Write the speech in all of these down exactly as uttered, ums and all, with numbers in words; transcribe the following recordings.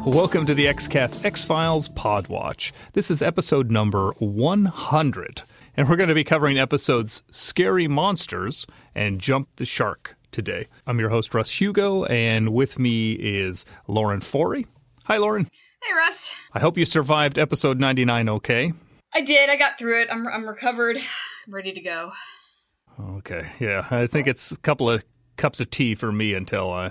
Welcome to the X-Cast X-Files Podwatch. This is episode number one hundred, and we're going to be covering episodes Scary Monsters and Jump the Shark today. I'm your host, Russ Hugo, and with me is Lauren Forey. Hi, Lauren. Hey, Russ. I hope you survived episode ninety-nine okay. I did. I got through it. I'm I'm recovered. I'm ready to go. Okay, yeah. I think it's a couple of cups of tea for me until I,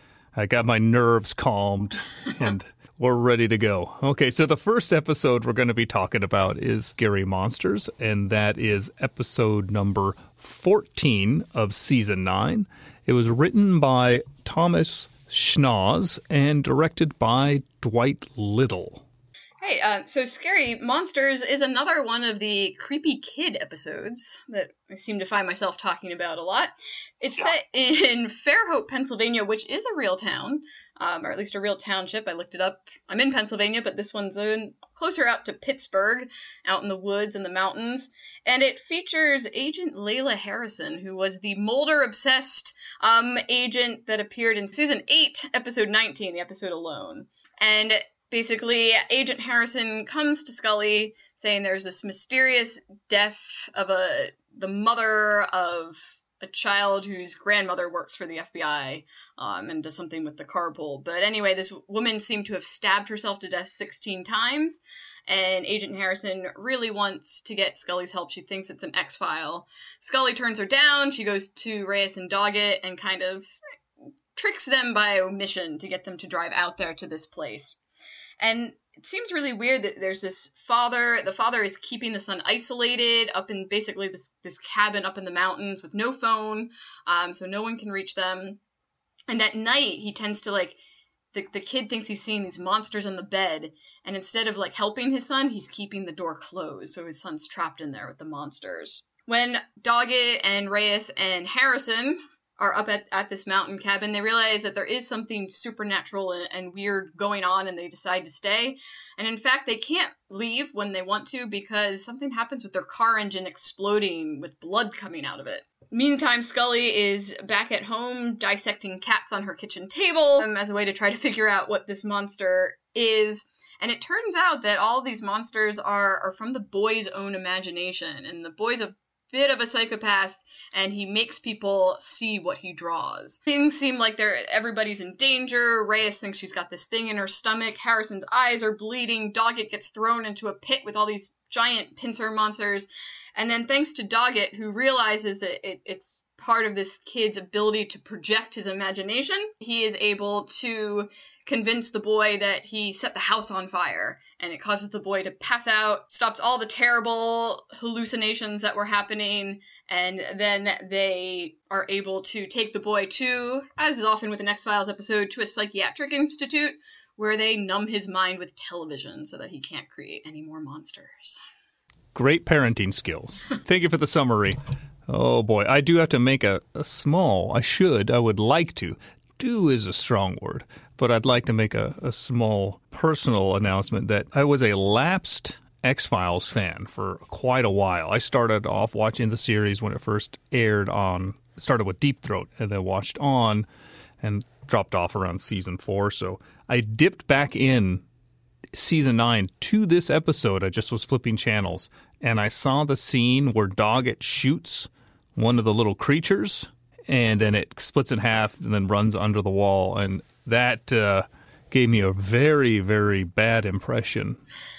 I got my nerves calmed and we're ready to go. Okay, so the first episode we're going to be talking about is Scary Monsters, and that is episode number fourteen of season nine. It was written by Thomas Schnoz and directed by Dwight Little. Hey, uh, so Scary Monsters is another one of the creepy kid episodes that I seem to find myself talking about a lot. It's yeah. set in Fairhope, Pennsylvania, which is a real town, um, or at least a real township. I looked it up. I'm in Pennsylvania, but this one's in, closer out to Pittsburgh, out in the woods and the mountains. And it features Agent Layla Harrison, who was the Mulder-obsessed um, agent that appeared in season eight, episode nineteen, the episode Alone. And basically, Agent Harrison comes to Scully saying there's this mysterious death of a the mother of a child whose grandmother works for the F B I um, and does something with the carpool. But anyway, this woman seemed to have stabbed herself to death sixteen times, and Agent Harrison really wants to get Scully's help. She thinks it's an X-File. Scully turns her down. She goes to Reyes and Doggett and kind of tricks them by omission to get them to drive out there to this place. And it seems really weird that there's this father. The father is keeping the son isolated up in basically this, this cabin up in the mountains with no phone, um, so no one can reach them. And at night, he tends to, like, the, the kid thinks he's seeing these monsters on the bed, and instead of, like, helping his son, he's keeping the door closed, so his son's trapped in there with the monsters. When Doggett and Reyes and Harrison are up at, at this mountain cabin, they realize that there is something supernatural and, and weird going on, and they decide to stay. And in fact, they can't leave when they want to because something happens with their car engine exploding with blood coming out of it. Meantime, Scully is back at home dissecting cats on her kitchen table um, as a way to try to figure out what this monster is. And it turns out that all of these monsters are, are from the boy's own imagination. And the boy's a bit of a psychopath, and he makes people see what he draws. Things seem like they're everybody's in danger. Reyes thinks she's got this thing in her stomach. Harrison's eyes are bleeding. Doggett gets thrown into a pit with all these giant pincer monsters. And then thanks to Doggett, who realizes that it, it's part of this kid's ability to project his imagination, he is able to convince the boy that he set the house on fire, and it causes the boy to pass out, stops all the terrible hallucinations that were happening, and then they are able to take the boy to, as is often with an X-Files episode, to a psychiatric institute where they numb his mind with television so that he can't create any more monsters. Great parenting skills. Thank you for the summary. Oh boy, I do have to make a, a small, I should, I would like to. Do is a strong word, but I'd like to make a, a small personal announcement that I was a lapsed X-Files fan for quite a while. I started off watching the series when it first aired on, started with Deep Throat, and then watched on and dropped off around season four. So I dipped back in season nine to this episode. I just was flipping channels, and I saw the scene where Doggett shoots one of the little creatures, and then it splits in half and then runs under the wall. And that uh, gave me a very, very bad impression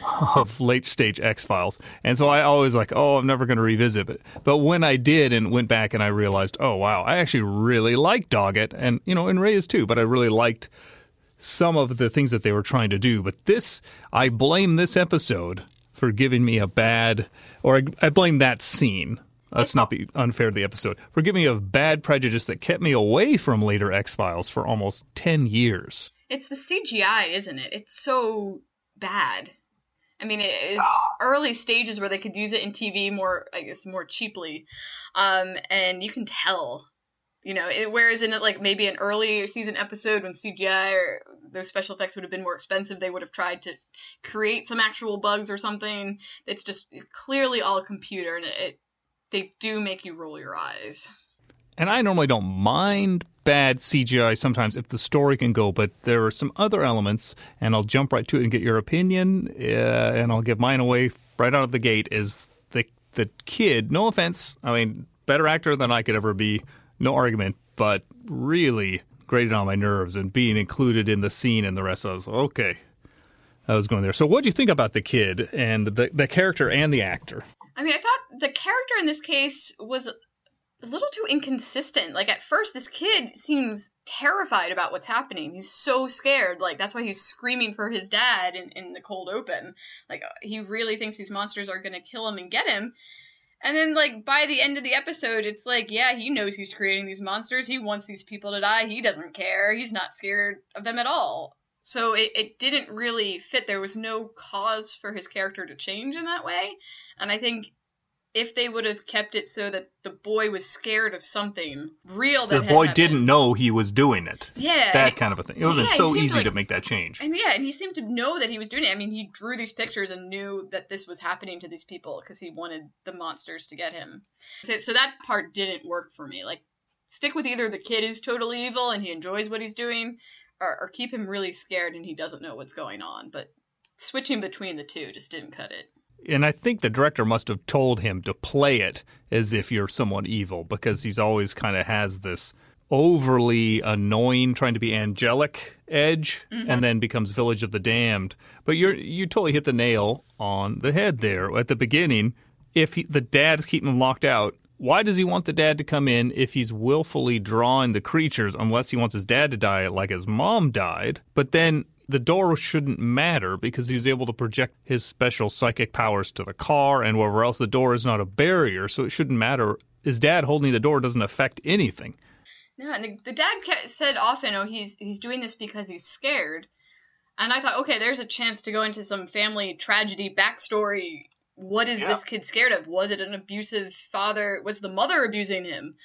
of late-stage X-Files. And so I always like, oh, I'm never going to revisit it. But when I did and went back and I realized, oh, wow, I actually really liked Doggett, and, you know, and Reyes too, but I really liked some of the things that they were trying to do. But this, I blame this episode for giving me a bad, or I, I blame that scene. Let's not be unfair to the episode. For giving me a bad prejudice that kept me away from later X-Files for almost ten years. It's the C G I, isn't it? It's so bad. I mean, it is early stages where they could use it in T V more, I guess, more cheaply. Um, and you can tell, you know, it, whereas in like maybe an early season episode when C G I or those special effects would have been more expensive, they would have tried to create some actual bugs or something. It's just clearly all computer, and it, it they do make you roll your eyes. And I normally don't mind bad C G I sometimes if the story can go, but there are some other elements, and I'll jump right to it and get your opinion, uh, and I'll give mine away right out of the gate, is the the kid, no offense, I mean, better actor than I could ever be, no argument, but really grated on my nerves, and being included in the scene and the rest, I was, okay, I was going there. So what do you think about the kid and the, the character and the actor? I mean, I thought the character in this case was a little too inconsistent. Like, at first, this kid seems terrified about what's happening. He's so scared. Like, that's why he's screaming for his dad in, in the cold open. Like, he really thinks these monsters are going to kill him and get him. And then, like, by the end of the episode, it's like, yeah, he knows he's creating these monsters. He wants these people to die. He doesn't care. He's not scared of them at all. So it, it didn't really fit. There was no cause for his character to change in that way. And I think if they would have kept it so that the boy was scared of something real that the boy had didn't know he was doing it. Yeah. That kind of a thing. It would have yeah, been so easy like, to make that change. And yeah, and he seemed to know that he was doing it. I mean, he drew these pictures and knew that this was happening to these people because he wanted the monsters to get him. So, so that part didn't work for me. Like, stick with either the kid is totally evil and he enjoys what he's doing, or, or keep him really scared and he doesn't know what's going on. But switching between the two just didn't cut it. And I think the director must have told him to play it as if you're someone evil, because he's always kind of has this overly annoying, trying to be angelic edge, mm-hmm. and then becomes Village of the Damned. But you're you totally hit the nail on the head there at the beginning. If he, the dad's keeping him locked out, why does he want the dad to come in if he's willfully drawing the creatures, unless he wants his dad to die like his mom died? But then the door shouldn't matter because he's able to project his special psychic powers to the car and wherever else. The door is not a barrier, so it shouldn't matter. His dad holding the door doesn't affect anything. No, and the, the dad said often, oh, he's he's doing this because he's scared. And I thought, okay, there's a chance to go into some family tragedy backstory. What is yeah. this kid scared of? Was it an abusive father? Was the mother abusing him?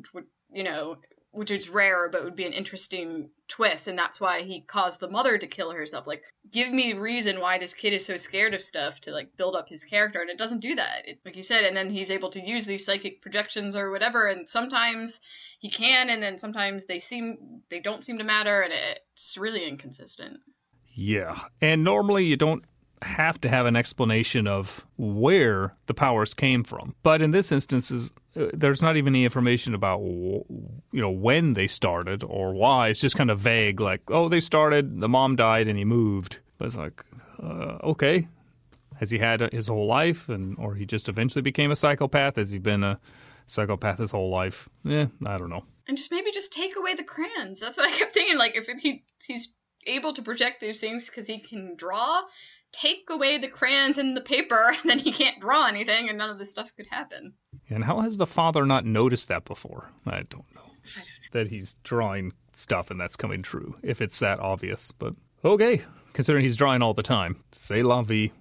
You know, which is rare, but would be an interesting twist, and that's why he caused the mother to kill herself. Like, give me a reason why this kid is so scared of stuff to, like, build up his character, and it doesn't do that. It, like you said, and then he's able to use these psychic projections or whatever, and sometimes he can, and then sometimes they seem, they don't seem to matter, and it's really inconsistent. Yeah, and normally you don't have to have an explanation of where the powers came from. But in this instance, is, uh, there's not even any information about, you know, when they started or why. It's just kind of vague, like, oh, they started, the mom died, and he moved. But it's like, uh, okay. Has he had his whole life, and or he just eventually became a psychopath? Has he been a psychopath his whole life? Eh, I don't know. And just maybe just take away the crayons. That's what I kept thinking. Like, if he he's able to project these things because he can draw, take away the crayons and the paper, and then he can't draw anything, and none of this stuff could happen. And how has the father not noticed that before? I don't know. I don't know. That he's drawing stuff and that's coming true, if it's that obvious. But okay, considering he's drawing all the time. C'est la vie.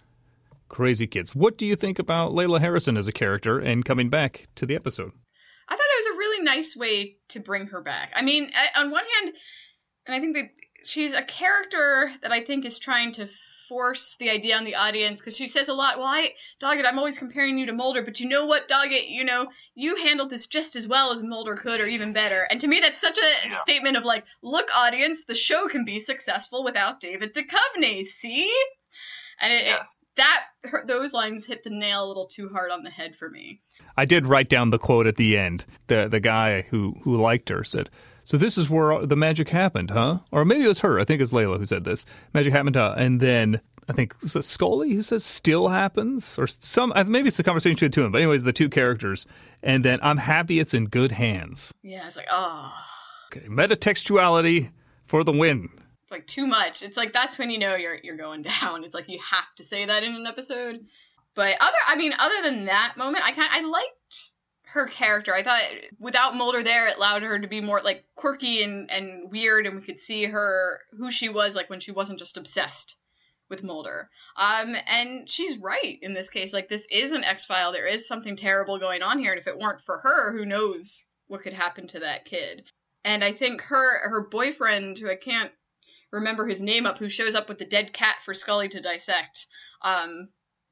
Crazy kids. What do you think about Layla Harrison as a character and coming back to the episode? I thought it was a really nice way to bring her back. I mean, on one hand, and I think that she's a character that I think is trying to force the idea on the audience, because she says a lot, well, I, Doggett, I'm always comparing you to Mulder, but you know what, Doggett, you know, you handled this just as well as Mulder could, or even better. And to me, that's such a yeah. statement of like, look, audience, the show can be successful without David Duchovny, see? And it, yes. it, that her, those lines hit the nail a little too hard on the head for me. I did write down the quote at the end. The the guy who, who liked her said, so this is where the magic happened, huh? Or maybe it was her. I think it was Layla who said this. Magic happened, huh? And then I think is it Scully who says still happens? Or some, maybe it's a conversation between the two of them. But anyways, the two characters. And then I'm happy it's in good hands. Yeah, it's like, oh. Okay, metatextuality for the win. It's like too much. It's like that's when you know you're you're going down. It's like you have to say that in an episode. But other, I mean, other than that moment, I kind I liked her character. I thought without Mulder there, it allowed her to be more like quirky and, and weird, and we could see her who she was like when she wasn't just obsessed with Mulder. Um, and she's right in this case. Like, this is an X-File. There is something terrible going on here, and if it weren't for her, who knows what could happen to that kid. And I think her her boyfriend, who I can't remember his name up, who shows up with the dead cat for Scully to dissect, um,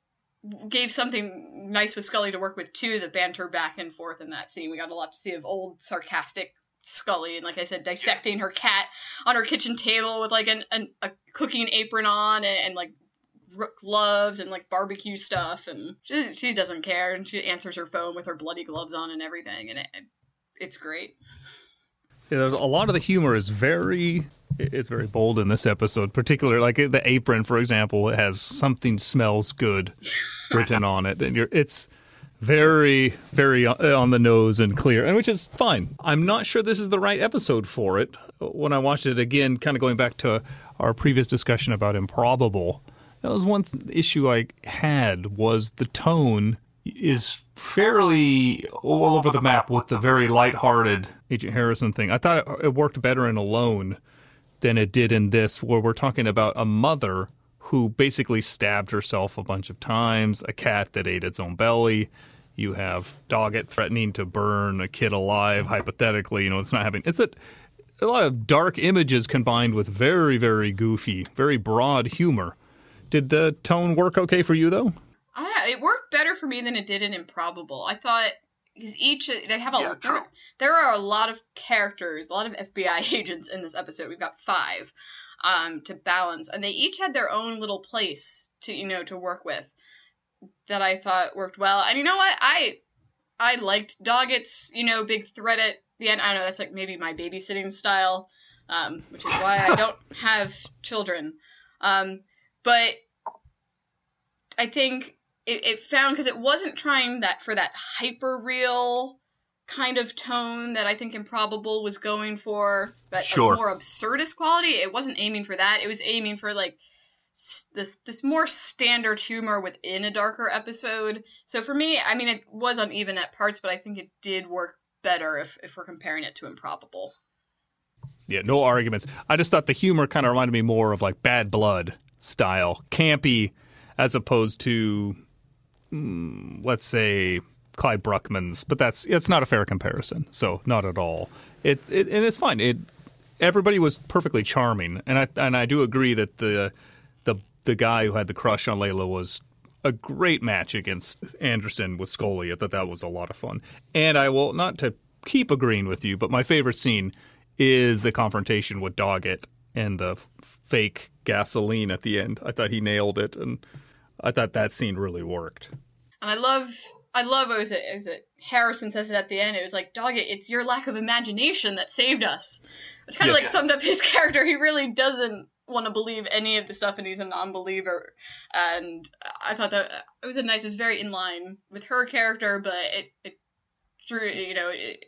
gave something nice with Scully to work with, too, the banter back and forth in that scene. We got a lot to see of old, sarcastic Scully, and like I said, dissecting yes. her cat on her kitchen table with, like, an, an a cooking apron on and, and like, gloves and, like, barbecue stuff, and she, she doesn't care, and she answers her phone with her bloody gloves on and everything, and it, it's great. Yeah, there's a lot of the humor is very... It's very bold in this episode, particularly like the apron, for example. It has "something smells good" written on it, and you're, it's very, very on the nose and clear, and which is fine. I'm not sure this is the right episode for it. When I watched it again, kind of going back to our previous discussion about Improbable, that was one th- issue I had was the tone is fairly all over the map with the very lighthearted Agent Harrison thing. I thought it worked better in Alone than it did in this, where we're talking about a mother who basically stabbed herself a bunch of times, a cat that ate its own belly. You have Doggett threatening to burn a kid alive, hypothetically. You know, it's not having... It's a, a lot of dark images combined with very, very goofy, very broad humor. Did the tone work okay for you, though? I don't know. It worked better for me than it did in Improbable. I thought... Because each, they have a, yeah, there, there are a lot of characters, a lot of F B I agents in this episode. We've got five um, to balance, and they each had their own little place to, you know, to work with that I thought worked well. And you know what? I, I liked Doggett's, you know, big threat at the end. I don't know, that's like maybe my babysitting style, um, which is why I don't have children. Um, but I think It, it found, because it wasn't trying that for that hyper real kind of tone that I think Improbable was going for, that sure. more absurdist quality. It wasn't aiming for that. It was aiming for like s- this this more standard humor within a darker episode. So for me, I mean, it was uneven at parts, but I think it did work better if if we're comparing it to Improbable. Yeah, no arguments. I just thought the humor kind of reminded me more of like Bad Blood style, campy, as opposed to, mm, let's say, Clyde Bruckman's. But that's it's not a fair comparison, so not at all. It, it and it's fine. It everybody was perfectly charming, and I and I do agree that the the the guy who had the crush on Layla was a great match against Anderson with Scully. I thought that was a lot of fun. And I will, not to keep agreeing with you, but my favorite scene is the confrontation with Doggett and the f- fake gasoline at the end. I thought he nailed it, and I thought that scene really worked. And I love, I love, what was it, is it Harrison says it at the end, it was like, Doggett, it's your lack of imagination that saved us. Which kind of yes. like summed up his character. He really doesn't want to believe any of the stuff, and he's a non-believer. And I thought that it was a nice, it was very in line with her character, but it, it drew, you know, it,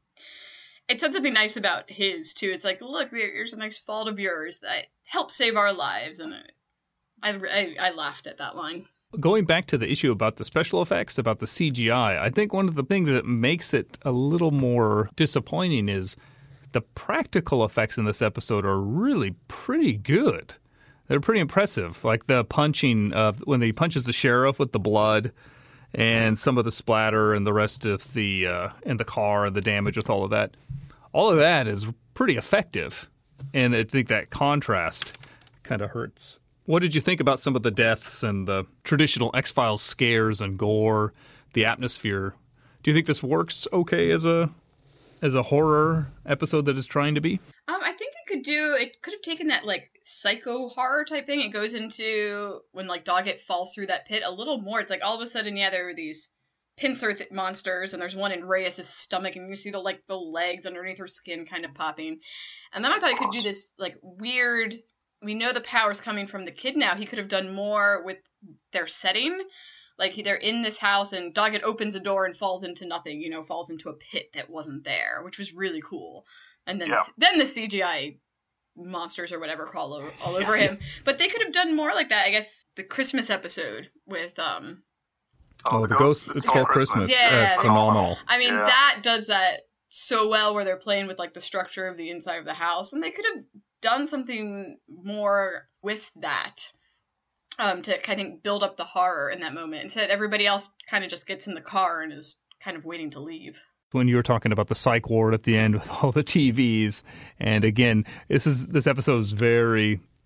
it said something nice about his, too. It's like, look, here's a nice fault of yours that helped save our lives. And I, I, I laughed at that line. Going back to the issue about the special effects, about the C G I, I think one of the things that makes it a little more disappointing is the practical effects in this episode are really pretty good. They're pretty impressive. Like the punching of when he punches the sheriff with the blood, and some of the splatter and the rest of the uh, in the car and the damage with all of that. All of that is pretty effective, and I think that contrast kind of hurts. What did you think about some of the deaths and the traditional X-Files scares and gore, the atmosphere? Do you think this works okay as a as a horror episode that it's trying to be? Um, I think it could do. It could have taken that like psycho horror type thing. It goes into when like Doggett falls through that pit a little more. It's like all of a sudden, yeah, there are these pincer th- monsters, and there's one in Reyes' stomach, and you see the like the legs underneath her skin kind of popping. And then I thought it could do this like weird. We know the power's coming from the kid now. He could have done more with their setting. Like, they're in this house, and Doggett opens a door and falls into nothing, you know, falls into a pit that wasn't there, which was really cool. And then yeah. the, then the C G I monsters or whatever crawl over, all over him. But they could have done more like that. I guess the Christmas episode with... um. Oh, the Ghost, It's Called Christmas. Christmas. Yeah. That's phenomenal. I mean, yeah. that does that so well, where they're playing with, like, the structure of the inside of the house. And they could have done something more with that. Um, to, I think, build up the horror in that moment. Instead, everybody else kind of just gets in the car and is kind of waiting to leave. When you were talking about the psych ward at the end with all the T Vs, and again, this is this episode is very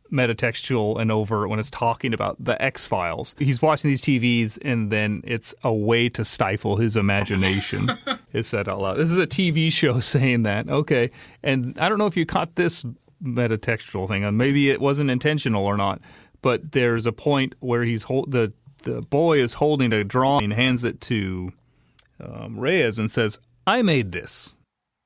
metatextual and overt when it's talking about the X-Files. He's watching these T Vs, and then it's a way to stifle his imagination. It's said out loud. This is a T V show saying that. Okay. And I don't know if you caught this metatextual thing, and maybe it wasn't intentional or not, but there's a point where he's hold, the, the boy is holding a drawing, hands it to um, Reyes and says, "I made this."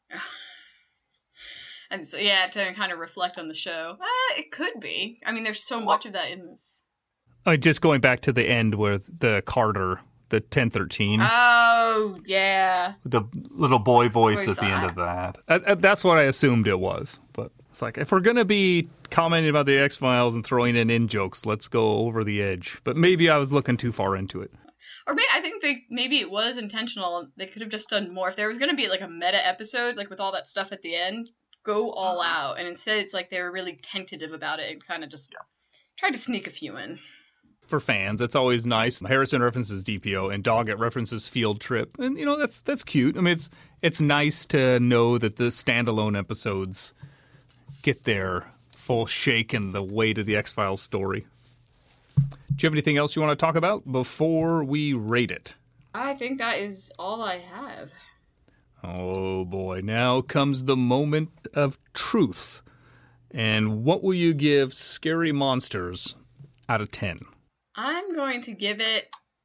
And so, yeah, to kind of reflect on the show, uh, it could be. I mean, there's so much of that in this. Uh, just going back to the end where the Carter, the ten thirteen. Oh, yeah. The little boy voice Voice at the that. end of that. Uh, uh, that's what I assumed it was. But it's like, if we're going to be commenting about the X-Files and throwing in in-jokes, let's go over the edge. But maybe I was looking too far into it. Or maybe, I think they maybe it was intentional. They could have just done more. If there was going to be like a meta episode, like with all that stuff at the end, go all out. And instead it's like they were really tentative about it and kind of just tried to sneak a few in. For fans, it's always nice. Harrison references D P O and Doggett references Field Trip. And, you know, that's that's cute. I mean, it's it's nice to know that the standalone episodes get their full shake in the weight of the X-Files story. Do you have anything else you want to talk about before we rate it? I think that is all I have. Oh, boy. Now comes the moment of truth. And what will you give Scary Monsters out of ten? I'm going to give it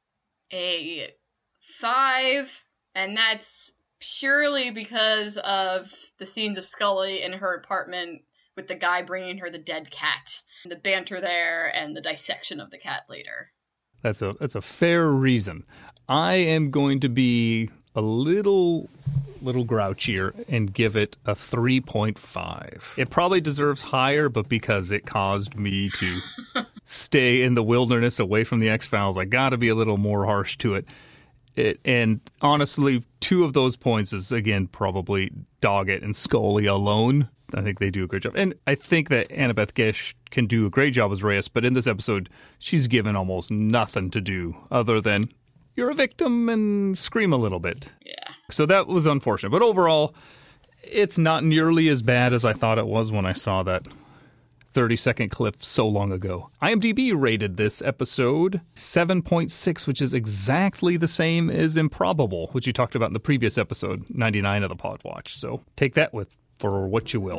a five, and that's purely because of the scenes of Scully in her apartment with the guy bringing her the dead cat, the banter there, and the dissection of the cat later. That's a that's a fair reason. I am going to be a little little grouchier and give it a three point five. It probably deserves higher, but because it caused me to stay in the wilderness away from the X-Files, I got to be a little more harsh to it. It. And honestly, two of those points is, again, probably Doggett and Scully alone. I think they do a great job. And I think that Annabeth Gish can do a great job as Reyes, but in this episode, she's given almost nothing to do other than you're a victim and scream a little bit. Yeah. So that was unfortunate. But overall, it's not nearly as bad as I thought it was when I saw that thirty-second clip so long ago. IMDb rated this episode seven point six, which is exactly the same as Improbable, which you talked about in the previous episode, ninety-nine of the Pod Watch. So take that with for what you will.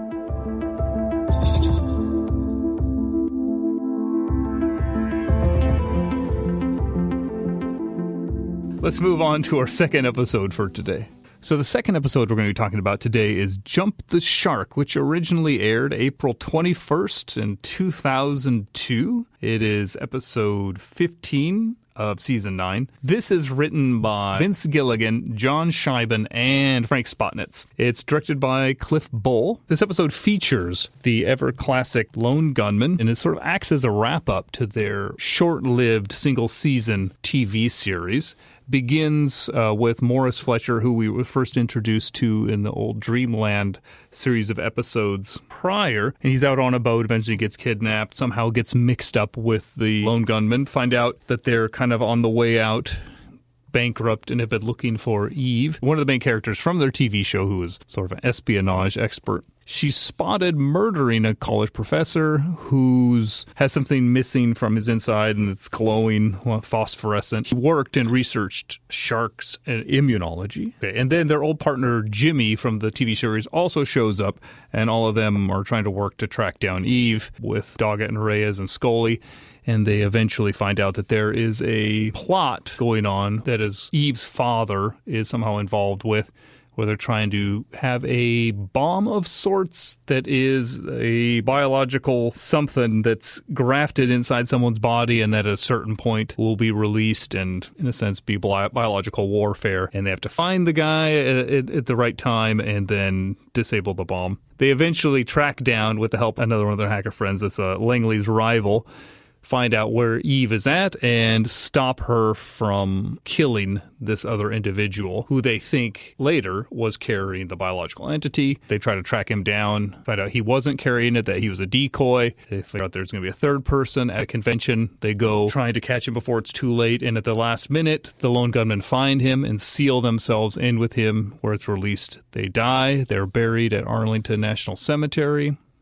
Let's move on to our second episode for today. So the second episode we're going to be talking about today is Jump the Shark, which originally aired April twenty-first in two thousand two. It is episode fifteen of season nine. This is written by Vince Gilligan, John Scheiben, and Frank Spotnitz. It's directed by Cliff Bull. This episode features the ever-classic Lone Gunman, and it sort of acts as a wrap-up to their short-lived single-season T V series. Begins uh, with Morris Fletcher, who we were first introduced to in the old Dreamland series of episodes prior. And he's out on a boat, eventually gets kidnapped, somehow gets mixed up with the Lone Gunman, find out that they're kind of on the way out, bankrupt, and have been looking for Eve, one of the main characters from their T V show, who is sort of an espionage expert. She's spotted murdering a college professor who's has something missing from his inside and it's glowing, well, phosphorescent. He worked and researched sharks and immunology. Okay, and then their old partner Jimmy from the T V series also shows up, and all of them are trying to work to track down Eve with Doggett and Reyes and Scully. And they eventually find out that there is a plot going on that is Eve's father is somehow involved with, where they're trying to have a bomb of sorts that is a biological something that's grafted inside someone's body and that at a certain point will be released and, in a sense, be bi- biological warfare. And they have to find the guy at, at, at the right time and then disable the bomb. They eventually track down, with the help of another one of their hacker friends, it's uh, Langley's rival, find out where Eve is at and stop her from killing this other individual who they think later was carrying the biological entity. They try to track him down, find out he wasn't carrying it, that he was a decoy. They figure out there's going to be a third person at a convention. They go trying to catch him before it's too late, and at the last minute, the Lone Gunmen find him and seal themselves in with him where it's released. They die. They're buried at Arlington National Cemetery.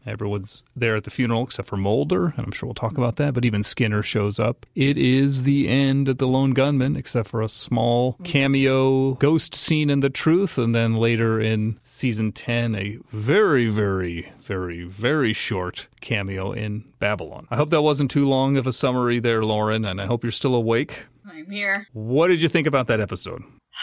Everyone's there at the funeral except for Mulder, and I'm sure we'll talk about that, but even Skinner shows up. It is the end of The Lone Gunman, except for a small cameo ghost scene in The Truth, and then later in season ten, a very, very, very, very short cameo in Babylon. I hope that wasn't too long of a summary there, Lauren, and I hope you're still awake. I'm here. What did you think about that episode?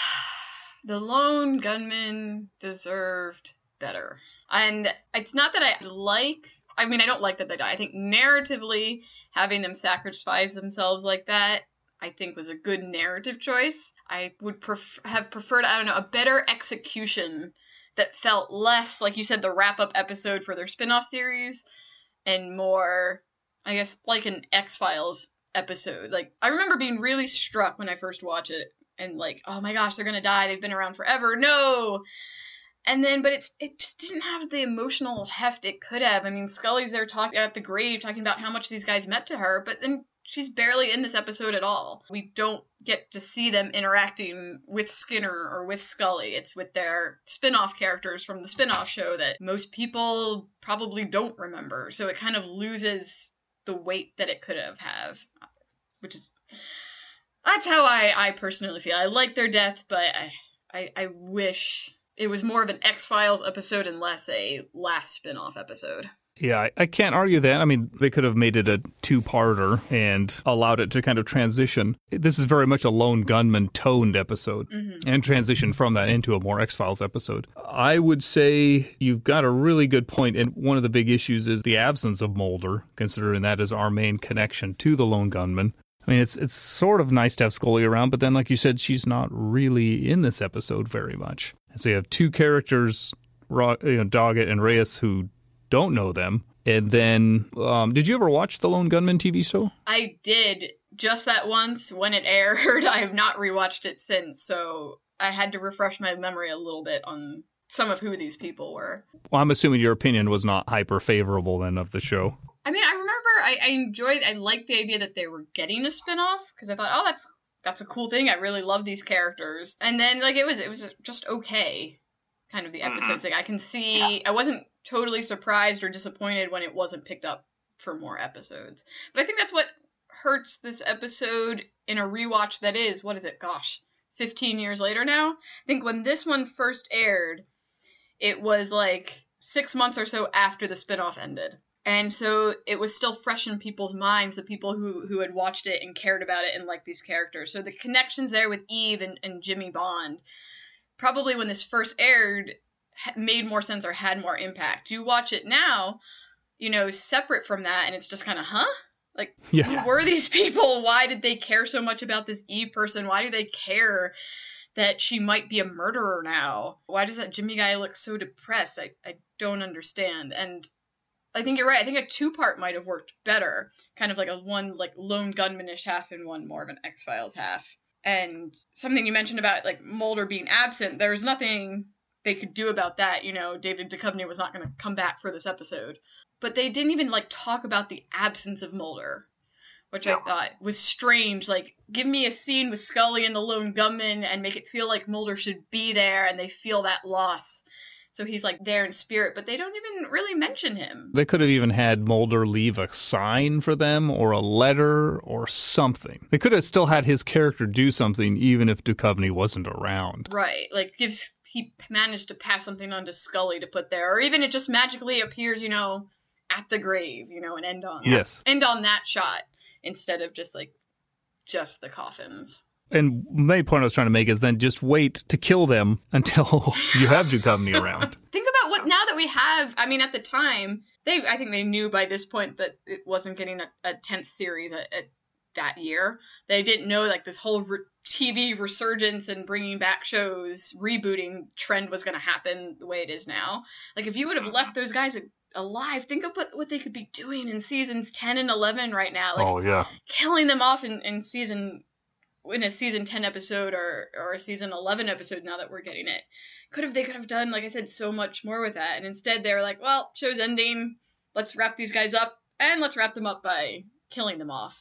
The Lone Gunman deserved better. And it's not that I like, I mean, I don't like that they die. I think narratively, having them sacrifice themselves like that, I think was a good narrative choice. I would pref- have preferred, I don't know, a better execution that felt less, like you said, the wrap-up episode for their spin-off series, and more, I guess, like an X-Files episode. Like, I remember being really struck when I first watched it, and like, oh my gosh, they're gonna die, they've been around forever, no! And then, but it's it just didn't have the emotional heft it could have. I mean, Scully's there talking at the grave, talking about how much these guys meant to her, but then she's barely in this episode at all. We don't get to see them interacting with Skinner or with Scully. It's with their spin-off characters from the spin-off show that most people probably don't remember. So it kind of loses the weight that it could have have, which is, that's how I, I personally feel. I like their death, but I, I, I wish it was more of an X-Files episode and less a last spin-off episode. Yeah, I, I can't argue that. I mean, they could have made it a two-parter and allowed it to kind of transition. This is very much a Lone Gunman toned episode, mm-hmm. and transition from that into a more X-Files episode. I would say you've got a really good point, and one of the big issues is the absence of Mulder, considering that is our main connection to the Lone Gunman. I mean, it's it's sort of nice to have Scully around, but then, like you said, she's not really in this episode very much. So you have two characters, you know, Doggett and Reyes, who don't know them. And then, um, did you ever watch the Lone Gunman T V show? I did, just that once when it aired. I have not rewatched it since, so I had to refresh my memory a little bit on some of who these people were. Well, I'm assuming your opinion was not hyper favorable then of the show. I mean, I remember I, I enjoyed, I liked the idea that they were getting a spinoff, because I thought, oh, that's that's a cool thing. I really love these characters. And then, like, it was it was just okay, kind of the episodes. Like, I can see, yeah. I wasn't totally surprised or disappointed when it wasn't picked up for more episodes. But I think that's what hurts this episode in a rewatch that is, what is it, gosh, fifteen years later now? I think when this one first aired, it was like six months or so after the spinoff ended. And so it was still fresh in people's minds, the people who, who had watched it and cared about it and liked these characters. So the connections there with Eve and, and Jimmy Bond, probably when this first aired, made more sense or had more impact. You watch it now, you know, separate from that, and it's just kind of, huh? Like, yeah. Who were these people? Why did they care so much about this Eve person? Why do they care that she might be a murderer now? Why does that Jimmy guy look so depressed? I, I don't understand. And I think you're right. I think a two-part might have worked better. Kind of like a one, like, Lone Gunman-ish half and one more of an X-Files half. And something you mentioned about, like, Mulder being absent, there's nothing they could do about that. You know, David Duchovny was not going to come back for this episode. But they didn't even, like, talk about the absence of Mulder, which yeah. I thought was strange. Like, give me a scene with Scully and the Lone Gunman and make it feel like Mulder should be there and they feel that loss. So he's, like, there in spirit, but they don't even really mention him. They could have even had Mulder leave a sign for them or a letter or something. They could have still had his character do something even if Duchovny wasn't around. Right. Like, gives he managed to pass something on to Scully to put there. Or even it just magically appears, you know, at the grave, you know, and end on, yes. end on that shot instead of just, like, just the coffins. And the main point I was trying to make is then just wait to kill them until you have Duchovny around. Think about what, now that we have, I mean, at the time, they I think they knew by this point that it wasn't getting a, a tenth series at, at that year. They didn't know, like, this whole re- T V resurgence and bringing back shows, rebooting trend was going to happen the way it is now. Like, if you would have left those guys alive, think of what, what they could be doing in seasons ten and eleven right now. Like, oh, yeah. Killing them off in, in season... in a season ten episode or, or a season eleven episode now that we're getting it. Could have, they could have done, like I said, so much more with that. And instead they were like, well, show's ending. Let's wrap these guys up. And let's wrap them up by killing them off.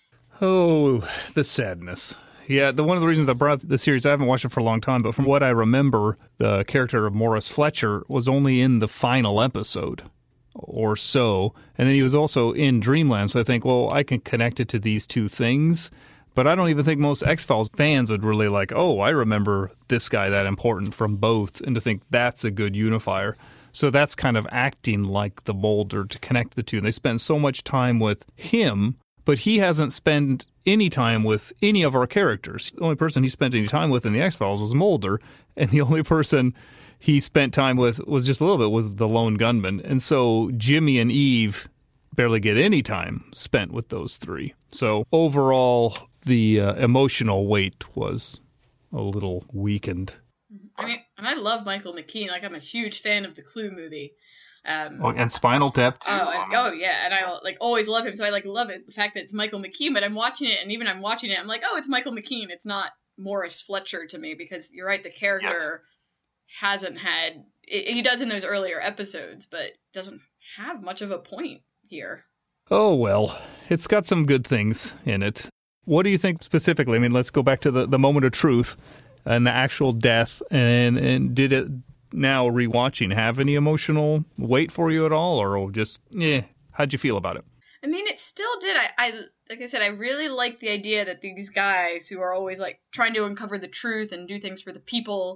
Oh, the sadness. Yeah, the one of the reasons I brought up the series, I haven't watched it for a long time, but from what I remember, the character of Morris Fletcher was only in the final episode. or so. And then he was also in Dreamland, so I think, well, I can connect it to these two things. But I don't even think most X-Files fans would really like, oh, I remember this guy that important from both, and to think that's a good unifier. So that's kind of acting like the Mulder to connect the two. And they spend so much time with him, but he hasn't spent any time with any of our characters. The only person he spent any time with in the X-Files was Mulder, and the only person he spent time with was just a little bit with the lone gunman. And so Jimmy and Eve barely get any time spent with those three. So overall, the uh, emotional weight was a little weakened. I mean, and I love Michael McKean. Like, I'm a huge fan of the Clue movie. Um, oh, and Spinal Tap too. Oh, and, oh yeah, and I like always love him. So I like love it the fact that it's Michael McKean. But I'm watching it, and even I'm watching it, I'm like, oh, it's Michael McKean. It's not Morris Fletcher to me, because you're right, the character yes. hasn't had. It, he does in those earlier episodes, but doesn't have much of a point here. Oh well, it's got some good things in it. What do you think specifically? I mean, let's go back to the, the moment of truth and the actual death. And, and did it now rewatching have any emotional weight for you at all, or just, yeah, how'd you feel about it? I mean, it still did. I, I like I said, I really like the idea that these guys who are always like trying to uncover the truth and do things for the people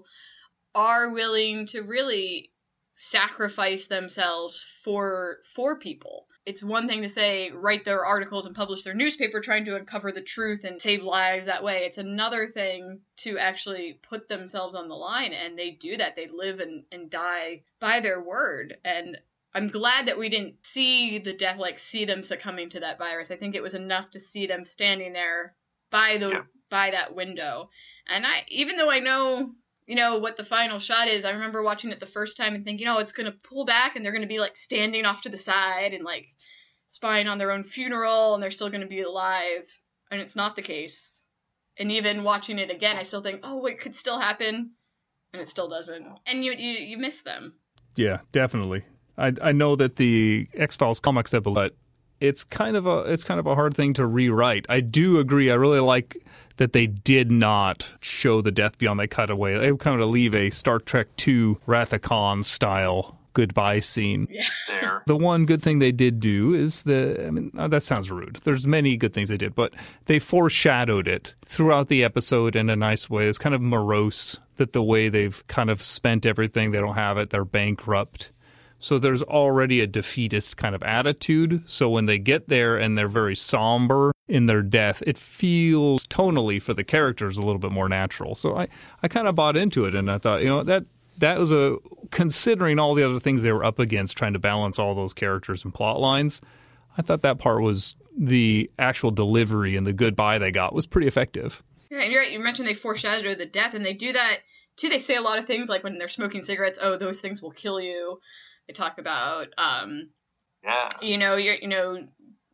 are willing to really sacrifice themselves for for people. It's one thing to say, write their articles and publish their newspaper trying to uncover the truth and save lives that way. It's another thing to actually put themselves on the line, and they do that. They live and, and die by their word. And I'm glad that we didn't see the death, like see them succumbing to that virus. I think it was enough to see them standing there by the yeah. by that window. And I, even though I know, you know, what the final shot is, I remember watching it the first time and thinking, oh, it's going to pull back and they're going to be like standing off to the side and like spying on their own funeral, and they're still going to be alive. And it's not the case. And even watching it again, I still think, oh, it could still happen, and it still doesn't. And you you, you miss them. Yeah, definitely. I I know that the X-Files comics have, but it's kind of a it's kind of a hard thing to rewrite. I do agree. I really like that they did not show the death beyond that cutaway. They kind of leave a Star Trek two Wrath of Khan style goodbye scene. Yeah. There. The one good thing they did do is the, I mean, that sounds rude. There's many good things they did, but they foreshadowed it throughout the episode in a nice way. It's kind of morose that the way they've kind of spent everything, they don't have it, they're bankrupt. So there's already a defeatist kind of attitude. So when they get there and they're very somber in their death, it feels tonally for the characters a little bit more natural. So I, I kind of bought into it, and I thought, you know, that that was a, considering all the other things they were up against, trying to balance all those characters and plot lines, I thought that part was, the actual delivery and the goodbye they got was pretty effective. Yeah, and you're right. You mentioned they foreshadowed the death, and they do that too. They say a lot of things, like when they're smoking cigarettes, oh, those things will kill you. They talk about, um, yeah. you know, you're, you know,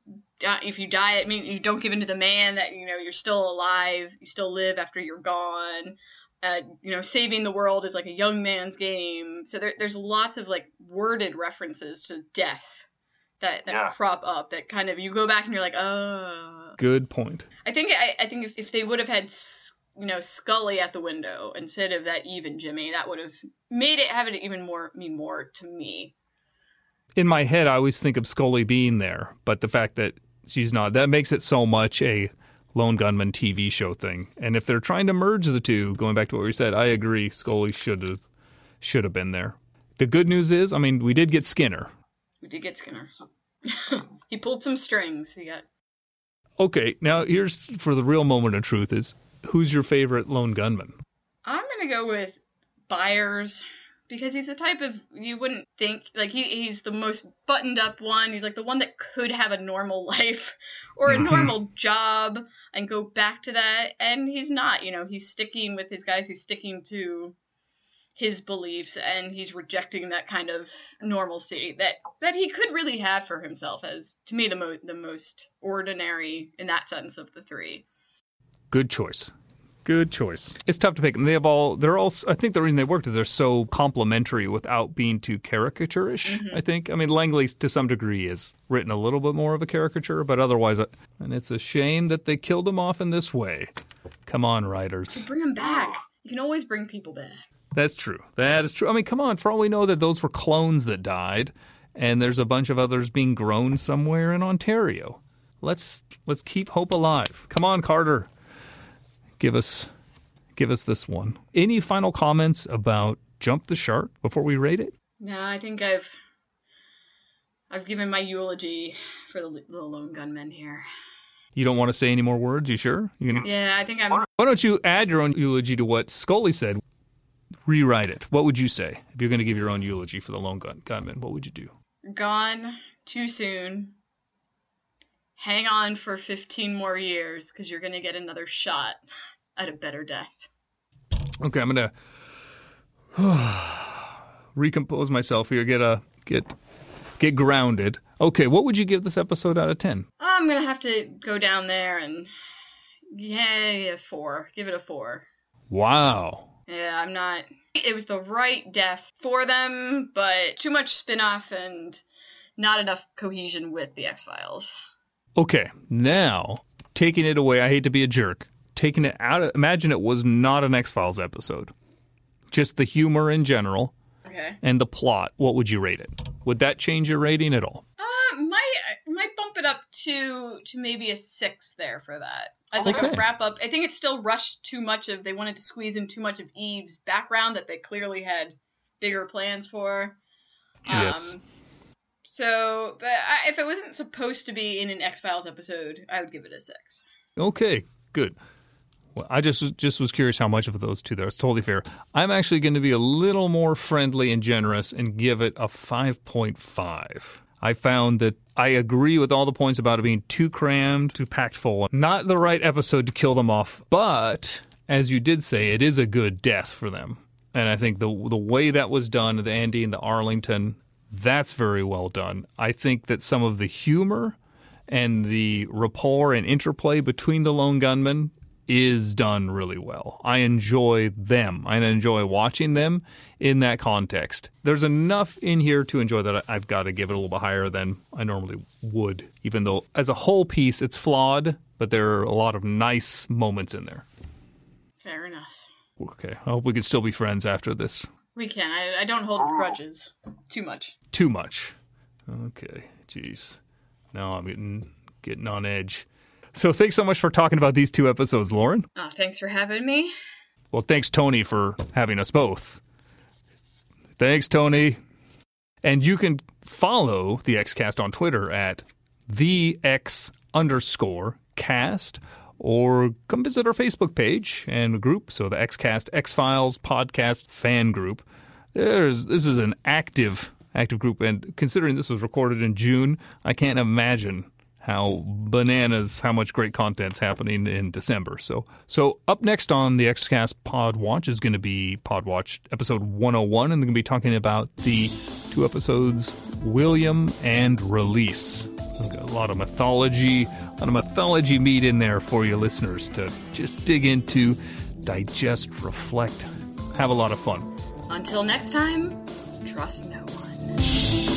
if you die, I mean, you don't give in to the man, that, you know, you're still alive, you still live after you're gone. Uh, you know, saving the world is like a young man's game. So there, there's lots of like worded references to death that, that yeah. crop up that kind of, you go back and you're like, oh. Good point. I think I, I think if, if they would have had, you know, Scully at the window instead of that even Jimmy, that would have made it have it even more mean more to me. In my head, I always think of Scully being there, but the fact that she's not, that makes it so much a Lone Gunman T V show thing. And if they're trying to merge the two, going back to what we said, I agree, Scully should have should have been there. The good news is, I mean, we did get Skinner. We did get Skinner. He pulled some strings. He got. Okay, now here's for the real moment of truth: is who's your favorite Lone Gunman? I'm gonna go with Byers, because he's the type of, you wouldn't think, like, he he's the most buttoned up one. He's like the one that could have a normal life or a mm-hmm. normal job and go back to that. And he's not, you know, he's sticking with his guys. He's sticking to his beliefs, and he's rejecting that kind of normalcy that, that he could really have for himself as, to me, the, mo- the most ordinary in that sense of the three. Good choice. Good choice. It's tough to pick them. They have all, they're all, I think the reason they worked is they're so complementary without being too caricature-ish, mm-hmm. I think. I mean, Langley, to some degree, is written a little bit more of a caricature, but otherwise, and it's a shame that they killed him off in this way. Come on, writers. Bring him back. You can always bring people back. That's true. That is true. I mean, come on. For all we know that those were clones that died, and there's a bunch of others being grown somewhere in Ontario. Let's let's keep hope alive. Come on, Carter. Give us give us this one. Any final comments about Jump the Shark before we rate it? No, I think I've I've given my eulogy for the, the lone gunmen here. You don't want to say any more words? You sure? You gonna... Yeah, I think I'm... Why don't you add your own eulogy to what Scully said? Rewrite it. What would you say if you're going to give your own eulogy for the lone gun gunman? What would you do? Gone too soon. Hang on for fifteen more years because you're going to get another shot at a better death. Okay, I'm going to recompose myself here. Get a get get grounded. Okay, what would you give this episode out of ten? I'm going to have to go down there and yeah, yeah, four. Give it a four. Wow. Yeah, I'm not... It was the right death for them, but too much spin-off and not enough cohesion with the X-Files. Okay, now, taking it away, I hate to be a jerk, taking it out of... Imagine it was not an X-Files episode. Just the humor in general. Okay. And the plot. What would you rate it? Would that change your rating at all? Uh, might, might bump it up to, to maybe a six there for that. As like okay. a wrap up, I think it still rushed too much of, they wanted to squeeze in too much of Eve's background that they clearly had bigger plans for. Um, yes. So, but I, if it wasn't supposed to be in an X-Files episode, I would give it a six. Okay, good. Well, I just just was curious how much of those two there. It's totally fair. I'm actually going to be a little more friendly and generous and give it a five point five. I found that I agree with all the points about it being too crammed, too packed full. Not the right episode to kill them off, but as you did say, it is a good death for them. And I think the the way that was done, the Andy and the Arlington, that's very well done. I think that some of the humor and the rapport and interplay between the lone gunmen is done really well. I enjoy them. I enjoy watching them in that context. There's enough in here to enjoy that I've got to give it a little bit higher than I normally would, even though as a whole piece it's flawed, but there are a lot of nice moments in there. Fair enough. Okay, I hope we can still be friends after this. We can. I, I don't hold grudges too much. Too much. Okay, jeez. Now I'm getting getting on edge. So thanks so much for talking about these two episodes, Lauren. Oh, thanks for having me. Well, thanks, Tony, for having us both. Thanks, Tony. And you can follow the Xcast on Twitter at the X underscore cast, or come visit our Facebook page and group, so the Xcast X-Files podcast fan group. There's this is an active active group, and considering this was recorded in June, I can't imagine how bananas, how much great content's happening in December. So so up next on the Xcast Pod Watch is going to be Pod Watch episode one oh one, and they're going to be talking about the two episodes, William and Release. We've got a lot of mythology, a lot of mythology meat in there for you listeners to just dig into, digest, reflect, have a lot of fun. Until next time, trust no one.